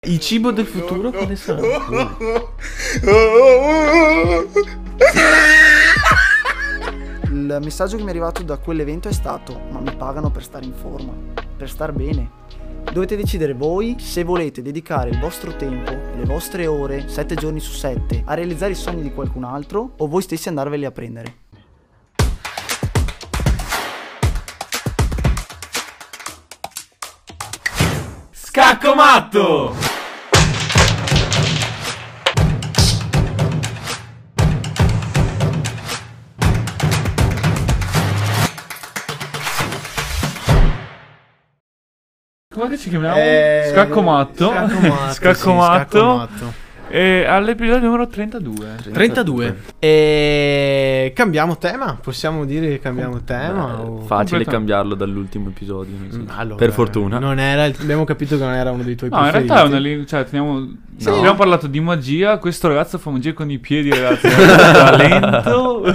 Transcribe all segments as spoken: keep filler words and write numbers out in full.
Il cibo del futuro quale sarà? Il messaggio che mi è arrivato da quell'evento è stato: ma mi pagano per stare in forma, per star bene. Dovete decidere voi se volete dedicare il vostro tempo, le vostre ore, sette giorni su sette, a realizzare i sogni di qualcun altro, o voi stessi andarveli a prendere. Scacco matto! Come ci chiamiamo? Eh, Scacco matto. Scacco matto, Scacco sì, matto. Scacco matto. E all'episodio numero trentadue. trentadue. E cambiamo tema? Possiamo dire che cambiamo tema? Beh, o... Facile Completa- cambiarlo dall'ultimo episodio. nel senso. Mm, allora, per fortuna. Non era il- abbiamo capito che non era uno dei tuoi No, in preferiti. realtà è una linea. Cioè, teniamo. Sì. Abbiamo parlato di magia. Questo ragazzo fa magia con i piedi, ragazzi. È un talento.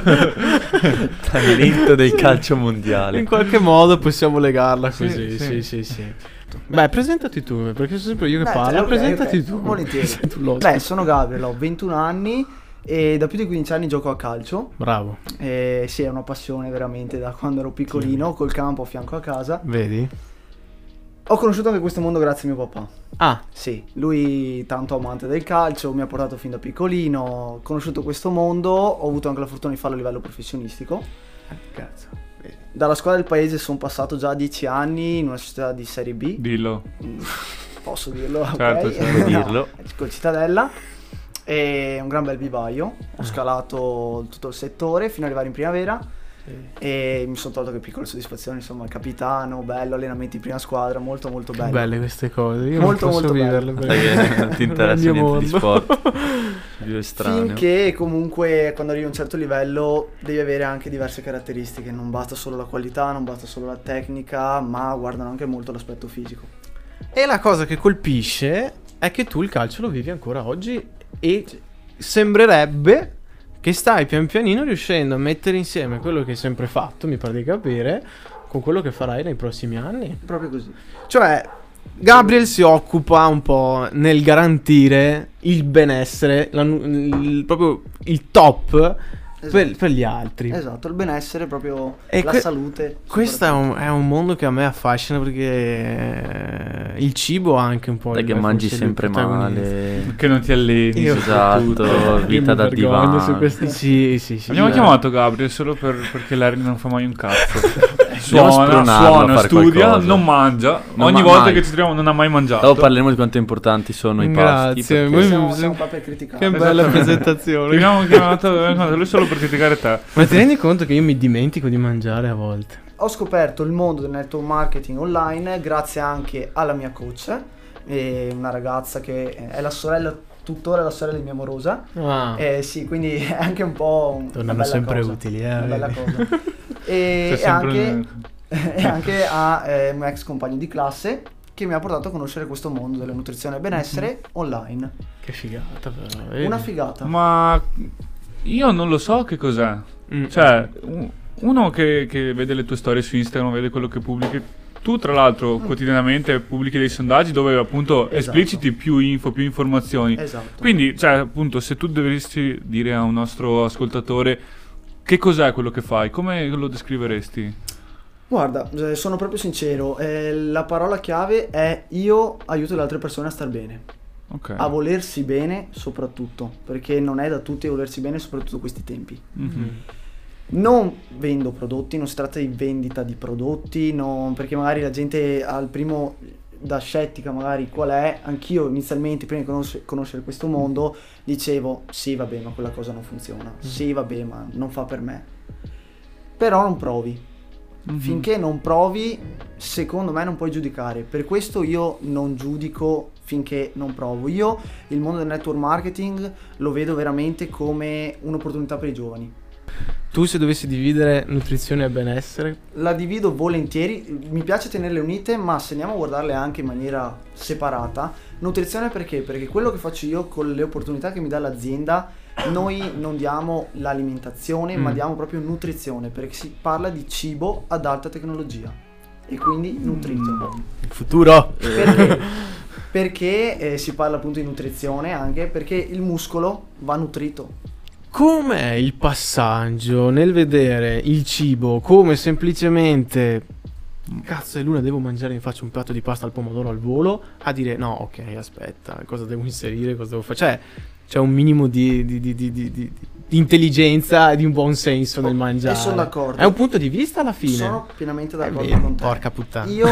Talento del calcio mondiale. In qualche modo possiamo legarla Sì, così. Sì, sì. sì, sì. Beh, presentati tu, perché sono sempre io che Beh, parlo. ok, presentati ok, tu. volentieri. Sei tu l'ospite. Beh, sono Gabriel, ho ventuno anni e da più di quindici anni gioco a calcio. Bravo. E sì, è una passione veramente da quando ero piccolino, col campo a fianco a casa. Vedi? Ho conosciuto anche questo mondo grazie a mio papà. Ah, Sì, lui tanto amante del calcio, mi ha portato fin da piccolino, ho conosciuto questo mondo, ho avuto anche la fortuna di farlo a livello professionistico. cazzo. Vedi. Dalla squadra del paese sono passato già dieci anni in una società di Serie B. Dillo. Mm, Posso dirlo? Certo, ok? certo. Puoi dirlo. Col Cittadella. E un gran bel vivaio. Ho scalato tutto il settore fino ad arrivare in primavera. E mi sono tolto che piccole soddisfazioni, insomma, il capitano, bello, allenamenti in prima squadra, molto molto bello. Belle queste cose. Io Molto, non posso molto viverle bello. perché Perché non ti interessa è il mio niente di mondo. sport. Più estraneo. Finché comunque quando arrivi a un certo livello devi avere anche diverse caratteristiche, non basta solo la qualità, non basta solo la tecnica, ma guardano anche molto l'aspetto fisico. E la cosa che colpisce è che tu il calcio lo vivi ancora oggi e sembrerebbe che stai pian pianino riuscendo a mettere insieme quello che hai sempre fatto, mi pare di capire, con quello che farai nei prossimi anni. Proprio così. Cioè, Gabriel si occupa un po' nel garantire il benessere, la nu- il, proprio il top per, Esatto. per gli altri. Esatto, il benessere, proprio E la que- salute. Questo è un, è un mondo che a me affascina perché eh, il cibo ha anche un po' Dai il che mangi forse il sempre protagonista. male. Che non ti alleni. Io Esatto, soprattutto. vita Io da mi vergogno divano. su questi. Sì, sì, sì. Abbiamo Beh. chiamato Gabriel solo per, perché Larry non fa mai un cazzo. Dobbiamo Suona, spronarlo a suona, fare studia, qualcosa. non mangia. Non Ogni ma- volta mai. che ci troviamo non ha mai mangiato. Dopo parleremo di quanto importanti sono i pasti. Grazie, perché- voi- Siamo, mi- siamo qua per criticare. Che bella Esattamente. presentazione. Abbiamo chiamato abbiamo chiamato lui solo per criticare te. Ma ti rendi conto che io mi dimentico di mangiare a volte? Ho scoperto il mondo del network marketing online grazie anche alla mia coach, e una ragazza che è la sorella, tuttora la sorella di mia amorosa. Ah, Eh, sì, quindi è anche un po' un- una tornano bella sempre cosa, utili, eh. una bella vedi? cosa. E, C'è e sempre anche, e anche a eh, un ex compagno di classe che mi ha portato a conoscere questo mondo della nutrizione e benessere online. Che figata però. vedi? Una figata. Ma io non lo so che cos'è. Mm. Cioè, u- uno che, che vede le tue storie su Instagram, vede quello che pubblichi. Tu, tra l'altro, quotidianamente pubblichi dei sondaggi dove appunto Esatto. espliciti più info, più informazioni. Esatto. Quindi, cioè, appunto, se tu dovessi dire a un nostro ascoltatore che cos'è quello che fai, come lo descriveresti? Guarda, eh, sono proprio sincero, eh, la parola chiave è io aiuto le altre persone a star bene, Ok. a volersi bene soprattutto, perché non è da tutti volersi bene, soprattutto questi tempi. Mhm. Non vendo prodotti, non si tratta di vendita di prodotti, non- perché magari la gente al primo da scettica magari qual è, anch'io inizialmente prima di conosce- conoscere questo mondo dicevo sì vabbè ma quella cosa non funziona, sì vabbè ma non fa per me, però non provi. Mhm. Finché non provi, secondo me non puoi giudicare. Per questo io non giudico finché non provo. Io il mondo del network marketing lo vedo veramente come un'opportunità per i giovani. Tu se dovessi dividere nutrizione e benessere, La divido volentieri, mi piace tenerle unite, ma se andiamo a guardarle anche in maniera separata, nutrizione perché? Perché quello che faccio io con le opportunità che mi dà l'azienda, noi non diamo l'alimentazione, Mm. ma diamo proprio nutrizione, perché si parla di cibo ad alta tecnologia e quindi nutrito. il futuro. Perché? Perché eh, si parla appunto di nutrizione anche, perché il muscolo va nutrito. Com'è il passaggio nel vedere il cibo come semplicemente cazzo è luna, devo mangiare, mi faccio un piatto di pasta al pomodoro al volo, a dire no, ok, aspetta, cosa devo inserire, cosa devo fare? Cioè, c'è un minimo di, di, di, di, di, di intelligenza e di un buon senso nel mangiare. E sono d'accordo. È un punto di vista alla fine. Sono pienamente È d'accordo vero, con te. porca puttana. Io,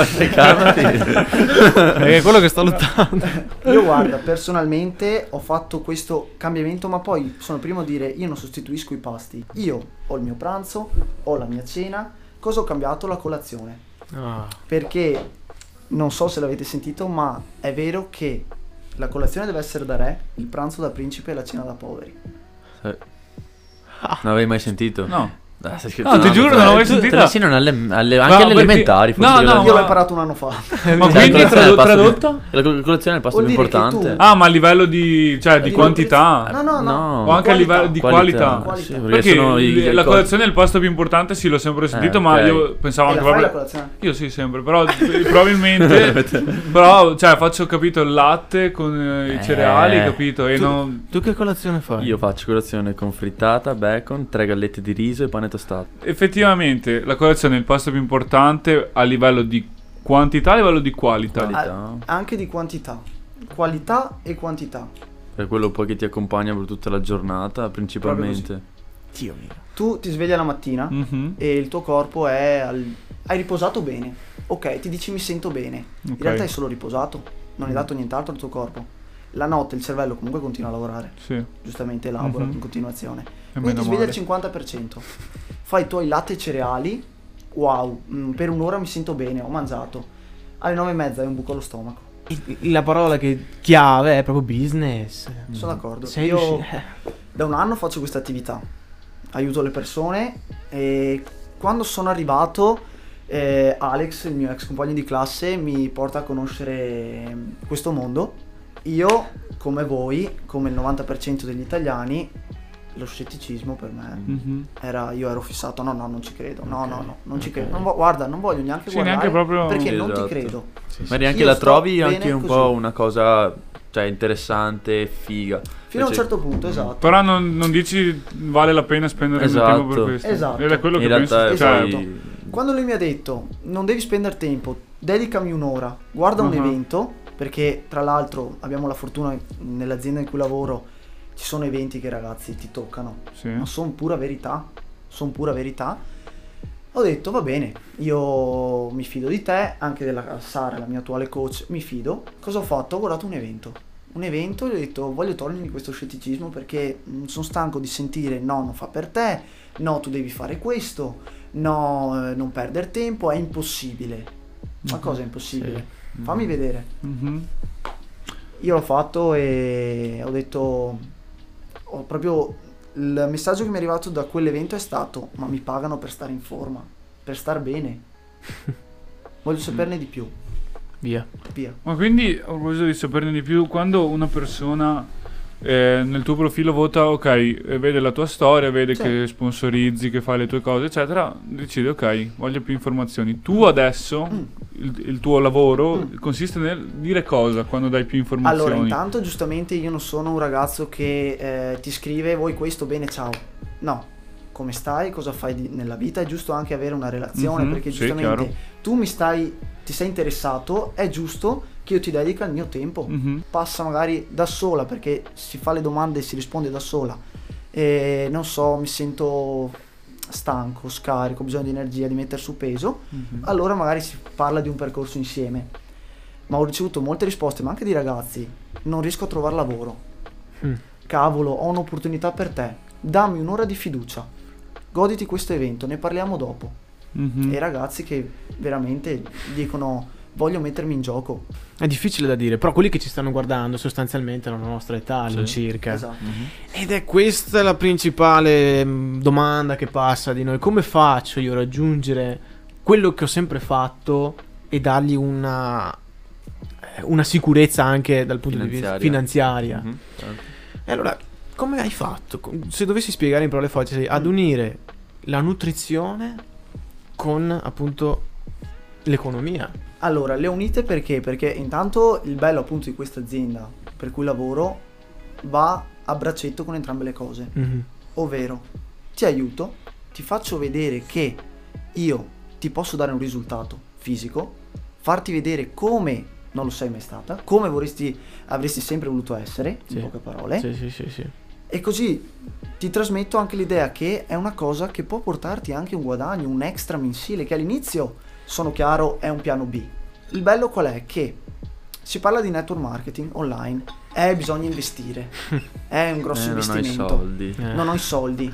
È quello che sto lottando. io guarda, personalmente ho fatto questo cambiamento, ma poi sono il primo a dire io non sostituisco i pasti. Io ho il mio pranzo, ho la mia cena. Cosa ho cambiato? La colazione. Ah. Perché non so se l'avete sentito, ma è vero che la colazione deve essere da re, il pranzo da principe e la cena da poveri. Non avevi mai sentito? No. Ah, stai No, ti giuro, non l'ho mai sentita. Sì, non alle, alle, No, anche alle perché- elementari. forse, no, che no, la- Io l'ho ma- imparato un anno fa. Ma Cioè, quindi la colazione è il tradu- pasto più- tradotto? La co- colazione è il pasto Vuol più dire che importante. tu- Ah, ma a livello di, cioè, di Di quantità. No, no, no. No. O anche a livello di qualità. Qualità. Sì, perché, Perché sono i, il- i la co- colazione è il pasto più importante, sì, l'ho sempre sentito, Eh, ma ok. io pensavo E anche la fai la proprio. colazione? Io sì, sempre, però probabilmente. Però, cioè, faccio capito il latte con eh, i Eh. cereali, capito? E Tu, non. tu che colazione fai? Io faccio colazione con frittata, bacon, tre gallette di riso e pane tostato. Effettivamente, la colazione è il pasto più importante a livello di quantità, a livello di qualità. Qualità. Ah, anche di quantità. Qualità e quantità. Per quello poi che ti accompagna per tutta la giornata, principalmente. Dio mio. Tu ti svegli la mattina Mhm. e il tuo corpo è al... hai riposato bene. Ok, ti dici mi sento bene. In Ok. realtà hai solo riposato, non hai dato nient'altro al tuo corpo. La notte il cervello comunque continua a lavorare, Sì. giustamente elabora Mhm. in continuazione. E Quindi meno ti svegli al male. cinquanta per cento. Fai i tuoi latte e cereali. Wow, mm, per un'ora mi sento bene, ho mangiato. Alle nove e mezza hai un buco allo stomaco. Il- La parola che chiave è proprio business. Sono d'accordo. Sei Io riusci- eh. da un anno faccio questa attività, aiuto le persone e quando sono arrivato eh, Alex, il mio ex compagno di classe, mi porta a conoscere questo mondo. Io, come voi, come il novanta per cento degli italiani, lo scetticismo per me Mhm. era, io ero fissato, no no non ci credo, no no no, non ci ok. credo, non vo- guarda non voglio neanche Sì, guardare neanche proprio- perché Sì, non esatto. ti credo. Magari anche Io la sto trovi bene anche un così. po' una cosa, cioè, interessante, figa. Fino a un Invece- certo punto, esatto. Però non, non dici vale la pena spendere il mio Esatto. tempo per questo. Esatto. Ed è quello In che realtà penso. è Cioè, poi- Quando lui mi ha detto non devi spendere tempo, dedicami un'ora, guarda un Uh-huh. evento, perché tra l'altro abbiamo la fortuna nell'azienda in cui lavoro ci sono eventi che ragazzi ti toccano, sì. ma sono pura verità, sono pura verità. Ho detto va bene, io mi fido di te, anche della Sara, la mia attuale coach, mi fido. Cosa ho fatto? Ho guardato un evento. Un evento e ho detto voglio togliermi questo scetticismo perché mh, sono stanco di sentire no, non fa per te, no, tu devi fare questo, no, eh, non perdere tempo, è impossibile. Ma Mhm. cosa è impossibile? Sì. Fammi vedere. Mhm. Io l'ho fatto e ho detto, ho proprio, il messaggio che mi è arrivato da quell'evento è stato, ma mi pagano per stare in forma, per star bene. Voglio saperne di più, Via. via. Ma quindi, a proposito di saperne di più, quando una persona eh, nel tuo profilo vota, ok, e vede la tua storia, vede Sì. che sponsorizzi, che fai le tue cose, eccetera, decide, ok, voglio più informazioni. Tu adesso, Mm. il, il tuo lavoro Mm. consiste nel dire cosa quando dai più informazioni? Allora, intanto giustamente io non sono un ragazzo che eh, ti scrive vuoi questo, bene, ciao. No, come stai, cosa fai di- nella vita, è giusto anche avere una relazione, Mhm, perché sì, giustamente chiaro. tu mi stai, ti sei interessato, è giusto che io ti dedica il mio tempo. Mhm. Passa magari da sola perché si fa le domande e si risponde da sola e non so, mi sento stanco, scarico, ho bisogno di energia, di mettere su peso, Mhm. allora magari si parla di un percorso insieme. Ma ho ricevuto molte risposte, ma anche di ragazzi, non riesco a trovare lavoro, Mm. cavolo, ho un'opportunità per te, dammi un'ora di fiducia, goditi questo evento, ne parliamo dopo. Mhm. E ragazzi che veramente dicono voglio mettermi in gioco. È difficile da dire, però quelli che ci stanno guardando sostanzialmente hanno la nostra età Sì. all'incirca. Esatto. Mhm. Ed è questa la principale mh, domanda che passa di noi. Come faccio io a raggiungere quello che ho sempre fatto e dargli una, eh, una sicurezza anche dal punto di vista Finanziaria. finanziaria? Mhm, certo. E allora, come hai fatto? Com- Se dovessi spiegare in parole facili, ad unire la nutrizione con appunto l'economia. Allora, le ho unite perché? Perché intanto il bello appunto di questa azienda per cui lavoro va a braccetto con entrambe le cose. Mhm. Ovvero, ti aiuto, ti faccio vedere che io ti posso dare un risultato fisico, farti vedere come non lo sei mai stata, come vorresti, avresti sempre voluto essere, Sì. in poche parole, Sì, sì, sì, sì. e così ti trasmetto anche l'idea che è una cosa che può portarti anche un guadagno, un extra mensile, che all'inizio, sono chiaro, è un piano B. Il bello qual è? Che si parla di network marketing online, eh, bisogna investire, è un grosso Eh, non ho i investimento. soldi. Eh. Non ho i soldi.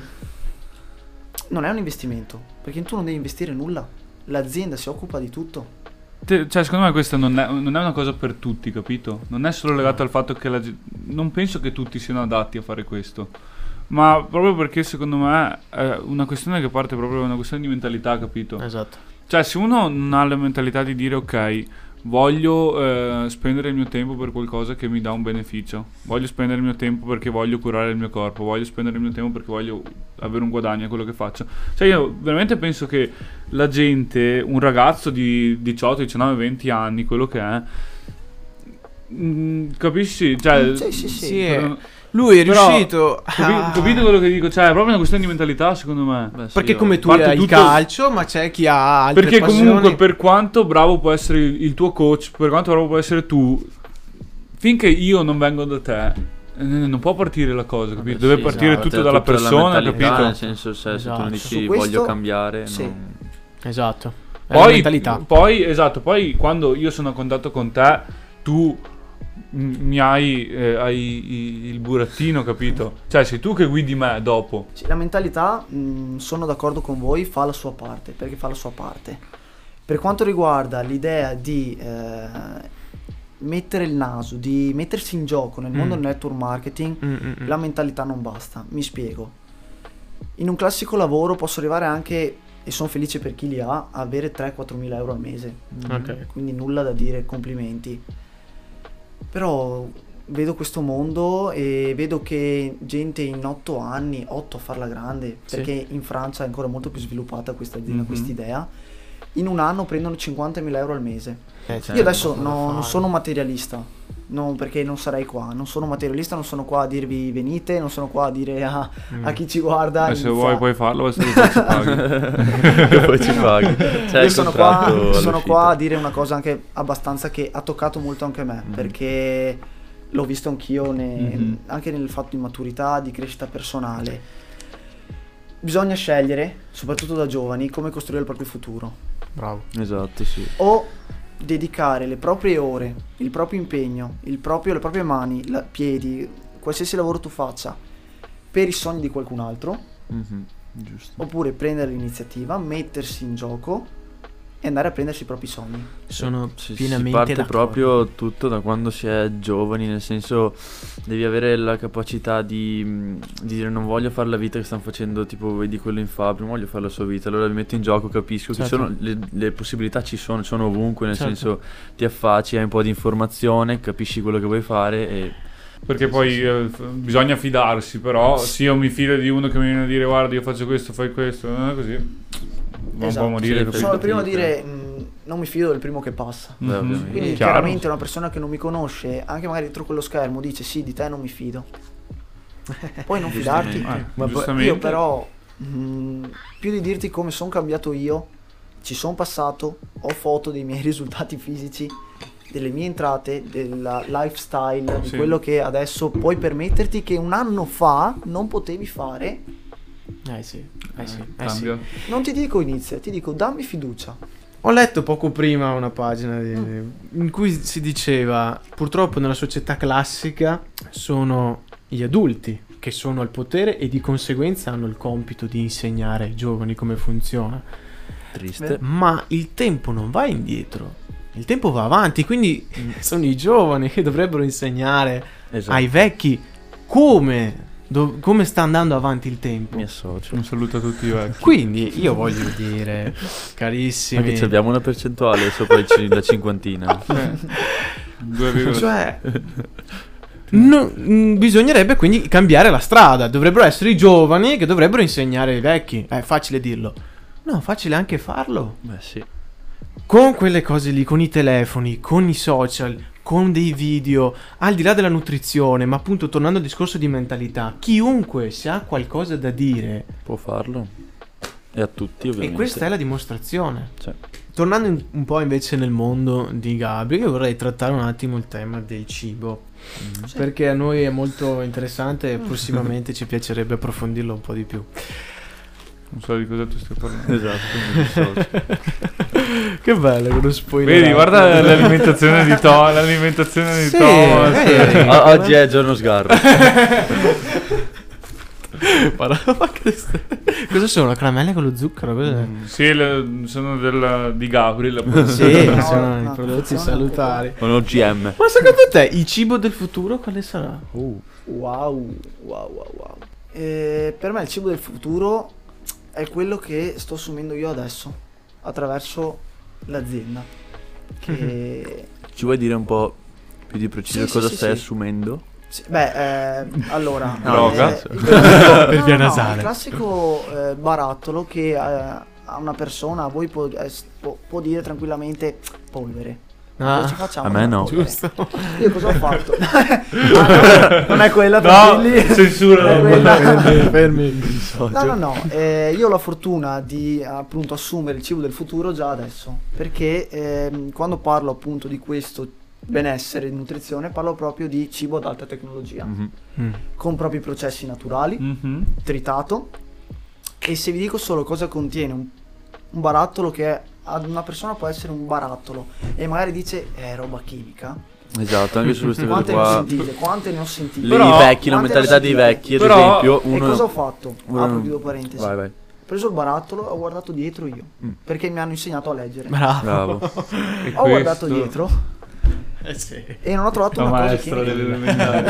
Non è un investimento, perché tu non devi investire nulla. L'azienda si occupa di tutto. Te- cioè, secondo me questa non è, non è una cosa per tutti, capito? Non è solo legato al fatto che la ge- non penso che tutti siano adatti a fare questo. Ma proprio perché secondo me è una questione che parte proprio da una questione di mentalità, capito? Esatto. Cioè, se uno non ha la mentalità di dire ok, voglio eh, spendere il mio tempo per qualcosa che mi dà un beneficio, voglio spendere il mio tempo perché voglio curare il mio corpo, voglio spendere il mio tempo perché voglio avere un guadagno a quello che faccio. Cioè, io veramente penso che la gente, un ragazzo di diciotto, diciannove, venti anni, quello che è, mm, capisci? Cioè, Sì, sì, sì. Sì, è- però- lui è però, riuscito capi- a- capite quello che dico? Cioè, è proprio una questione di mentalità, secondo me. Beh, sì, Perché io- come tu parte hai il tutto- calcio, ma c'è chi ha altre Perché passioni. comunque per quanto bravo può essere il, il tuo coach, per quanto bravo può essere tu, finché io non vengo da te, eh, non può partire la cosa, capito? Deve Sì, partire esatto, tutto è dalla tutta la persona, mentalità, capito? Nel senso, se, se tu Esatto. non Su dici questo- voglio cambiare, sì. non- Esatto. È la Poi, mentalità. poi, esatto, poi quando io sono a contatto con te, tu m- mi hai, eh, hai i- il burattino, capito? Cioè, sei tu che guidi me dopo. Sì, la mentalità, mh, sono d'accordo con voi, fa la sua parte, perché fa la sua parte. Per quanto riguarda l'idea di eh, mettere il naso, di mettersi in gioco nel mondo Mm. del network marketing, Mm, mm, mm. la mentalità non basta. Mi spiego. In un classico lavoro posso arrivare anche, e sono felice per chi li ha, a avere tre quattro mila euro al mese. Ok. Quindi nulla da dire, complimenti. Però vedo questo mondo e vedo che gente in otto anni, otto a farla grande, Sì. perché in Francia è ancora molto più sviluppata questa azienda, Mhm. questa idea, in un anno prendono cinquantamila euro al mese. Eh, Io certo, adesso cosa da no- non fare. sono materialista, non, perché non sarei qua, non sono materialista, non sono qua a dirvi venite, non sono qua a dire a, Mm. a chi ci guarda. E se inizia- vuoi puoi farlo, se poi ci paghi. che poi ci paghi. C'è Io il sono qua, contratto sono all'uscita. qua a dire una cosa anche abbastanza che ha toccato molto anche me, Mhm. perché l'ho visto anch'io ne- Mhm. anche nel fatto di maturità, di crescita personale. Bisogna scegliere, soprattutto da giovani, come costruire il proprio futuro. Bravo. Esatto, sì. O dedicare le proprie ore, il proprio impegno, il proprio, le proprie mani, la- piedi, qualsiasi lavoro tu faccia, per i sogni di qualcun altro, Mhm, giusto. oppure prendere l'iniziativa, mettersi in gioco e andare a prendersi i propri sogni. Sono Si, si pienamente parte d'accordo. proprio tutto da quando si è giovani, nel senso devi avere la capacità di, mh, di dire non voglio fare la vita che stanno facendo, tipo vedi quello in Fabio, non voglio fare la sua vita, allora mi metto in gioco, capisco che Certo. sono, le, le possibilità ci sono, sono ovunque, nel Certo. senso ti affacci, hai un po' di informazione, capisci quello che vuoi fare e Perché poi eh, f- bisogna fidarsi, però se io mi fido di uno che mi viene a dire guarda io faccio questo, fai questo, non è così, va un po' a morire, Sì, capito? Sono il primo a fatica. dire mh, non mi fido del primo che passa. Beh, Mhm. ovviamente. Quindi Chiaro. chiaramente una persona che non mi conosce, anche magari dietro quello schermo, dice sì, di te non mi fido. Poi non fidarti. Giustamente. Eh, Ma poi- giustamente. io però, mh, più di dirti come sono cambiato io, ci sono passato, ho foto dei miei risultati fisici, delle mie entrate, del lifestyle, di Sì. quello che adesso puoi permetterti che un anno fa non potevi fare. Eh sì, eh sì, Eh, eh sì. cambia. Non ti dico inizia, ti dico dammi fiducia. Ho letto poco prima una pagina di- in cui si diceva purtroppo nella società classica sono gli adulti che sono al potere e di conseguenza hanno il compito di insegnare ai giovani come funziona. triste. Ma il tempo non va indietro, il tempo va avanti, quindi sono i giovani che dovrebbero insegnare Esatto. ai vecchi come, do- come sta andando avanti il tempo. Mi associo. Un saluto a tutti i vecchi. Quindi io voglio dire, carissimi, Anche ci abbiamo una percentuale sopra il ci- la cinquantina. Due virgola- cioè no- mh, bisognerebbe quindi cambiare la strada. Dovrebbero essere i giovani che dovrebbero insegnare ai vecchi. È facile dirlo. No, facile anche farlo. Beh sì. con quelle cose lì, con i telefoni, con i social, con dei video, al di là della nutrizione, ma appunto tornando al discorso di mentalità, chiunque se ha qualcosa da dire Può farlo. E a tutti, ovviamente. e questa è la dimostrazione. Cioè, Tornando in- un po' invece nel mondo di Gabri, io vorrei trattare un attimo il tema del cibo, Sì. perché a noi è molto interessante e prossimamente ci piacerebbe approfondirlo un po' di più. Non so di cosa tu stai parlando. esatto, mi dissocio. Che bello quello spoiler. Vedi, guarda l'alimentazione di Tom. L'alimentazione di Sì, Thomas. eh. O- oggi è giorno sgarro. Cosa sono? Caramelle con lo zucchero? Cos'è? Sì, le- sono del, di Gabriel. appunto. Sì, No, sono no, i prodotti attenzione. salutari. Con O G M. Ma secondo te il cibo del futuro quale sarà? Uh. Wow, wow, wow, wow. Eh, per me il cibo del futuro è quello che sto assumendo io adesso, attraverso l'azienda. Che... Ci vuoi dire un po' più di preciso Sì, cosa sì, stai sì, sì. assumendo? Sì, beh, eh, allora... Droga. eh, il- Per no, via no, nasale. il classico eh, barattolo che eh, a una persona, a voi può, eh, può, può dire tranquillamente polvere. Cosa ci Ah, facciamo? a me con la no. polvere? giusto. Io cosa ho fatto? Ah, no, non è quella, No, tranquilli. censura. È quella. Fermi, fermi. No, no, no, eh, io ho la fortuna di appunto assumere il cibo del futuro già adesso, perché ehm, quando parlo appunto di questo benessere, di nutrizione, parlo proprio di cibo ad alta tecnologia, Mhm. Mm. con propri processi naturali, Mhm. tritato, e se vi dico solo cosa contiene un, un barattolo, che ad una persona può essere un barattolo e magari dice è roba chimica, Esatto, anche su queste cose quante ne ho qua. sentite, quante ne ho sentite. Le- Però- I vecchi, la quante mentalità ne ho dei sentite? vecchi, ad Però- esempio, E uno... cosa ho fatto? uno- Apro chiudo parentesi. Vai, vai. Ho preso il barattolo e ho guardato dietro io, Mm. perché mi hanno insegnato a leggere. Bravo. Bravo. E Ho guardato questo- dietro Eh sì. e non ho trovato La una cosa maestra chimica. delle elementari.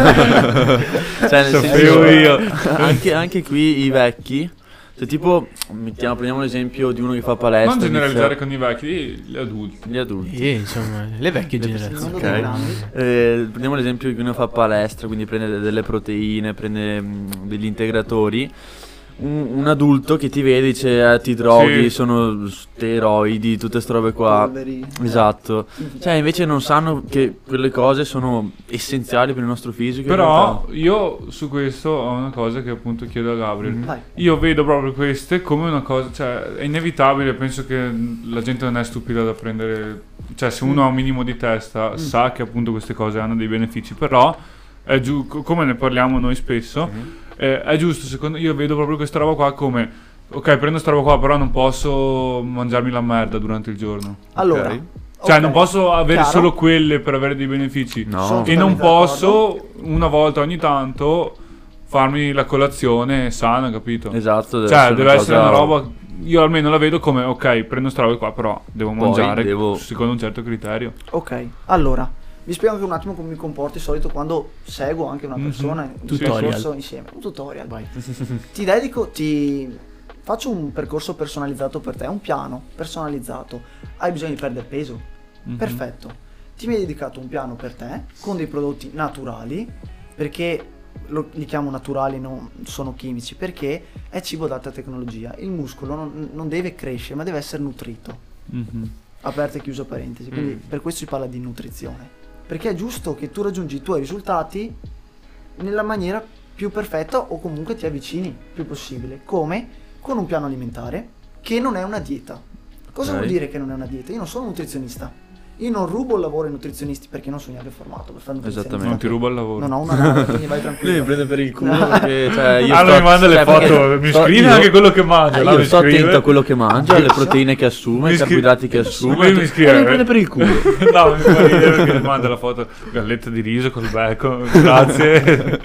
Cioè, nel Sapevo senso, io. anche, anche qui i vecchi, se tipo, mettiamo, prendiamo l'esempio di uno che fa palestra. Non generalizzare inizia- con i vecchi, gli adulti. gli adulti. Sì, insomma, le vecchie Il generazioni. mondo Ok. dei grandi. Eh, prendiamo l'esempio di uno che fa palestra, quindi prende de- delle proteine, prende mm, degli integratori. Un, un adulto che ti vede e dice eh, ti droghi, Sì. sono steroidi, tutte ste robe qua. Polveri. Esatto. Cioè invece non sanno che quelle cose sono essenziali per il nostro fisico. in Però realtà. io su questo ho una cosa che appunto chiedo a Gabriel. Vai. Io vedo proprio queste come una cosa, cioè è inevitabile, penso che la gente non è stupida da prendere, cioè se uno ha un minimo di testa sa che appunto queste cose hanno dei benefici, però è giù, co- come ne parliamo noi spesso, eh, è giusto, secondo io vedo proprio questa roba qua come, ok, prendo sta roba qua, però non posso mangiarmi la merda durante il giorno. Allora, Ok. Cioè ok, non posso avere chiaro. solo quelle per avere dei benefici. No. Sono E non totalmente posso una volta ogni tanto farmi la colazione sana, capito? Esatto, deve Cioè essere deve una essere cosa- una roba, io almeno la vedo come ok, prendo sta roba qua, però devo Poi mangiare devo- secondo un certo criterio. Ok, allora, vi spiego anche un attimo come mi comporto di solito quando seguo anche una Mhm. persona in un Tutorial. percorso insieme. Un tutorial, vai. Ti dedico, ti faccio un percorso personalizzato per te, un piano personalizzato. Hai bisogno di perdere peso? Mhm. Perfetto. Ti mi hai dedicato un piano per te con dei prodotti naturali, perché lo, li chiamo naturali, non sono chimici, perché è cibo ad alta tecnologia. Il muscolo non, non deve crescere, ma deve essere nutrito. Mhm. Aperta e chiusa parentesi, quindi Mm. per questo si parla di nutrizione, perché è giusto che tu raggiungi i tuoi risultati nella maniera più perfetta, o comunque ti avvicini il più possibile, come con un piano alimentare che non è una dieta. Cosa Ok. vuol dire che non è una dieta? Io non sono nutrizionista, io non rubo il lavoro ai nutrizionisti, perché non sono neanche formato per fare nutrizionista. Esattamente. Non ti ruba il lavoro. Non ho una laurea, quindi vai Lui mi tranquillo. prende per il culo perché, cioè, io Allora sto- mi manda le cioè, foto, perché mi sto- scrive io- anche quello che mangia. eh, là, io mi sto scrive. attento a quello che mangia, alle proteine che assume, Mi ai scri- carboidrati che assume. Lui mi scrive- E mi prende per il culo. No, mi fa ridere perché mi manda la foto galletta di riso col bacon, grazie.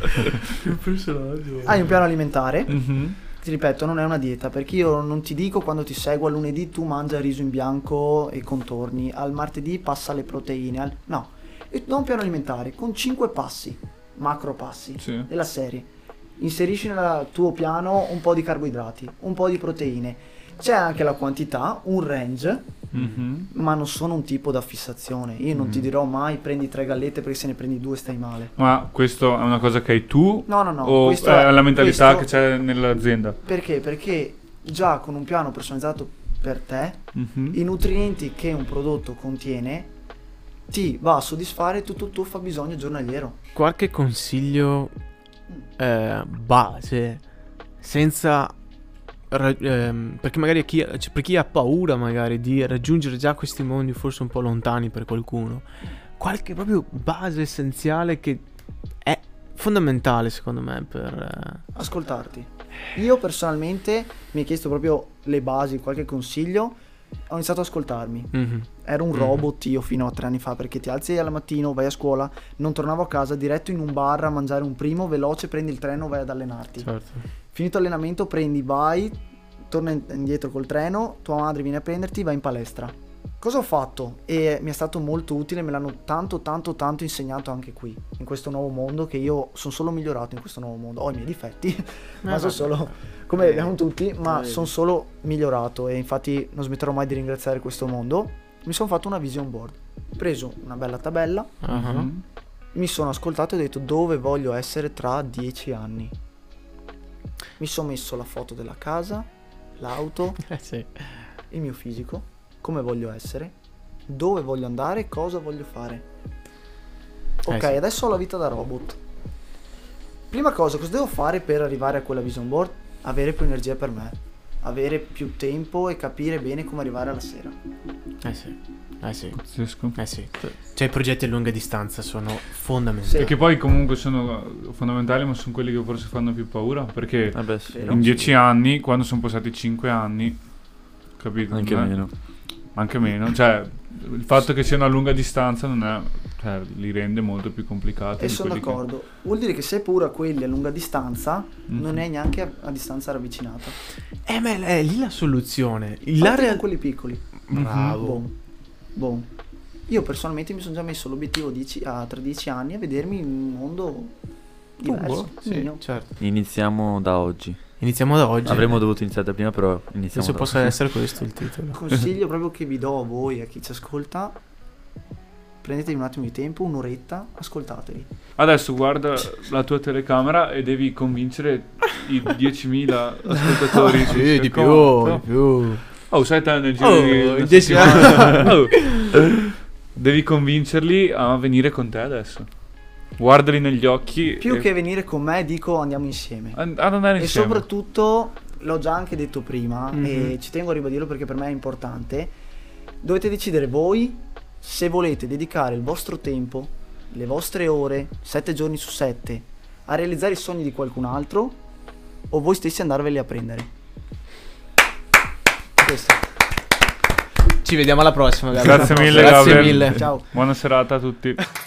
Hai un piano alimentare. Mhm. Ti ripeto, non è una dieta, perché io non ti dico quando ti seguo al lunedì tu mangia riso in bianco e contorni, al martedì passa le proteine, al... no, io ti do un piano alimentare con cinque passi, macro passi, Sì. della serie. Inserisci nel tuo piano un po' di carboidrati, un po' di proteine, c'è anche la quantità, un range, Mhm. ma non sono un tipo da fissazione. Io non ti dirò mai prendi tre gallette, perché se ne prendi due stai male. Ma questo è una cosa che hai tu? No, no, no, O questo è è- la mentalità questo- che c'è nell'azienda? Perché? Perché già con un piano personalizzato per te, Mhm. i nutrienti che un prodotto contiene ti va a soddisfare tutto il tuo fabbisogno giornaliero. Qualche consiglio eh, base senza ra- ehm, perché magari chi, cioè, per chi ha paura magari di raggiungere già questi mondi forse un po' lontani per qualcuno, qualche proprio base essenziale che è fondamentale secondo me per eh, Ascoltarti. Io personalmente mi hai chiesto proprio le basi, qualche consiglio, ho iniziato ad ascoltarmi. mhm. Ero un Mhm. robot io fino a tre anni fa, perché ti alzi al mattino, vai a scuola, non tornavo a casa, diretto in un bar a mangiare un primo, veloce, prendi il treno, vai ad allenarti. Certo. Finito allenamento prendi, vai, torna in- indietro col treno, tua madre viene a prenderti, vai in palestra. Cosa ho fatto? E mi è stato molto utile, me l'hanno tanto tanto tanto insegnato anche qui, in questo nuovo mondo, che io sono solo migliorato in questo nuovo mondo. Ho i miei difetti, ma sono vabbè. solo, come abbiamo tutti, ma Eh. sono solo migliorato, e infatti non smetterò mai di ringraziare questo mondo. Mi sono fatto una vision board, ho preso una bella tabella, Ah, Mhm. mi sono ascoltato e ho detto dove voglio essere tra dieci anni. Mi sono messo la foto della casa, l'auto, eh sì. il mio fisico, come voglio essere, dove voglio andare, cosa voglio fare. Ok, Eh sì. adesso ho la vita da robot. Prima cosa, cosa devo fare per arrivare a quella vision board? Avere più energia per me, avere più tempo e capire bene come arrivare alla sera. Eh sì. Eh sì. Pazzesco. Eh sì. Cioè i progetti a lunga distanza sono fondamentali. Sì. Perché poi comunque sono fondamentali, ma sono quelli che forse fanno più paura. Perché Vabbè, sì. Vero? in dieci anni, quando sono passati cinque anni, capito? Anche Non è- meno. Anche meno. Cioè, il fatto che siano a lunga distanza non è, cioè, li rende molto più complicati. E di sono quelli che- d'accordo. Vuol dire che se hai paura a quelli a lunga distanza, Mhm. non è neanche a, a distanza ravvicinata. Eh ma è, è lì la soluzione. La Parti real- con quelli piccoli. Bravo. Boom. Boom. Io personalmente mi sono già messo l'obiettivo dieci a tra dieci anni a vedermi in un mondo diverso. Sì, mio. certo. Iniziamo da oggi. Iniziamo da oggi. Avremmo dovuto iniziare da prima, però iniziamo Penso da possa oggi. essere questo il titolo. Consiglio proprio che vi do a voi, a chi ci ascolta, prendetevi un attimo di tempo, un'oretta, ascoltatevi. Adesso guarda la tua telecamera e devi convincere i diecimila ascoltatori. Sì, sul di più, conto. di più. Oh, sai te nel giro Oh, di una in dieci settimana- Oh. Devi convincerli a venire con te adesso. Guardali negli occhi. Più e- che venire con me dico andiamo insieme. Ad ad andare E insieme. soprattutto, l'ho già anche detto prima Mhm. e ci tengo a ribadirlo perché per me è importante, dovete decidere voi se volete dedicare il vostro tempo, le vostre ore, sette giorni su sette, a realizzare i sogni di qualcun altro o voi stessi andarveli a prendere. Questo. Ci vediamo alla prossima, Gabriele. Grazie mille, Grazie Gabriele. mille. Ciao. Buona serata a tutti.